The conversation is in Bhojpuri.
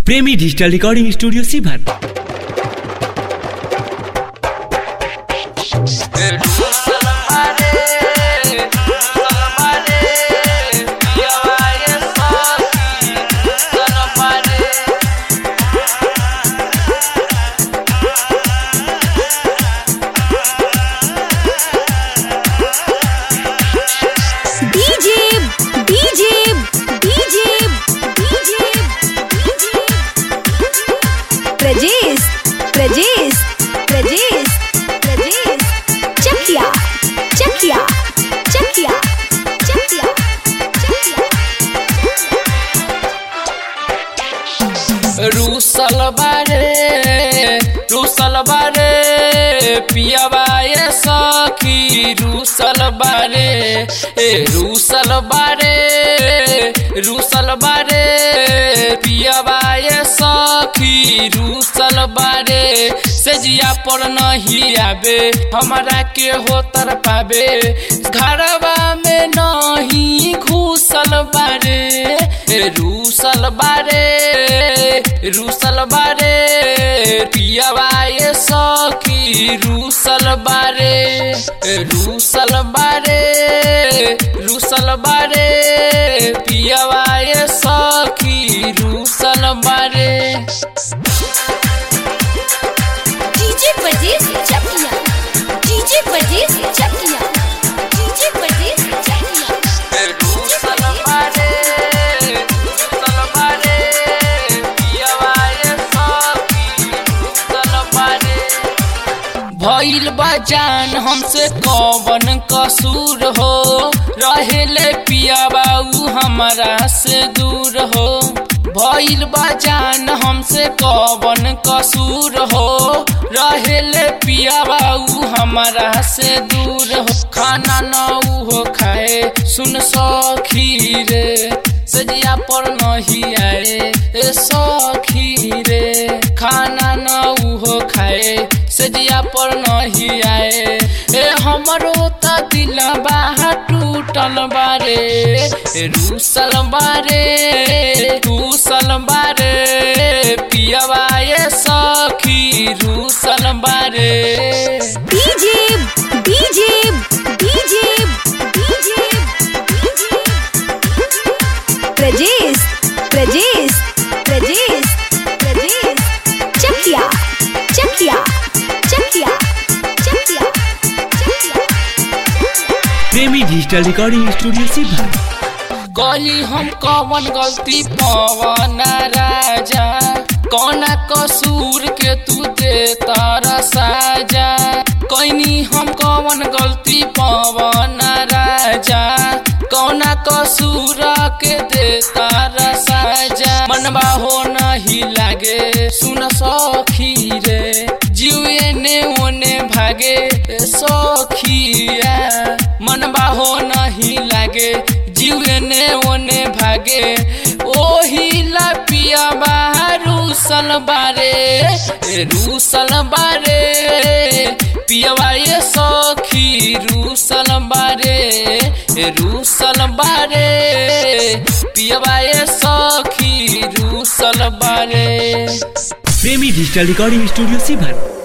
प्रेमी डिजिटल रिकॉर्डिंग स्टूडियो सीभर। रूसल बारे पियावा ये सखी रूसल बारे पियावा ये सखी रूसल बारे सजिया पर नहीं आवे हमारा के हो तर पावे घरवा में नहीं घुसल बारे रूसल बारे पियावा ये सखी रूसल बारे पियावा ये सखी रूसल बारे। डीजे परदेस चकिया डीजे परदेस चकिया डीजे परदेस चकिया रूसल बारे पियावा ये सखी रूसल बारे। भइल बजान हमसे कौन कसूर हो रहेले पियावा उ हमारा से दूर हो। भइल बजान हमसे कौन कसूर हो रहेले पियावा उ हमारा से दूर हो। खाना न हो खाए सुन सखी रे सजिया पर नहीं आए सखी रे खाना न हो खाए सजिया पर नहीं आए हमरो त दिलबा टूटल बारे रूसल बारे पियावा ये सखी रूसल बारे। प्रेमी डिजिटल रिकॉर्डिंग स्टूडियो सीभर। गली हम कौन गलती पवन राजा कौन कसूर के तू दे तारा साजा कैनी हम कौन गलती पवन राजा कौन कसूर के दे तारा साजा मनबा हो नहीं लागे सुन सखी रे जीवे ने ओने भागे सखिया मनबा हो नहीं लागे जीवे ने ओने भागे ओही ला पियावा रूसल बारे पियावा ये सखी रूसल बारे पियावा ये सखी रूसल बारे। प्रेमी डिजिटल रिकॉर्डिंग स्टूडियो सीभर।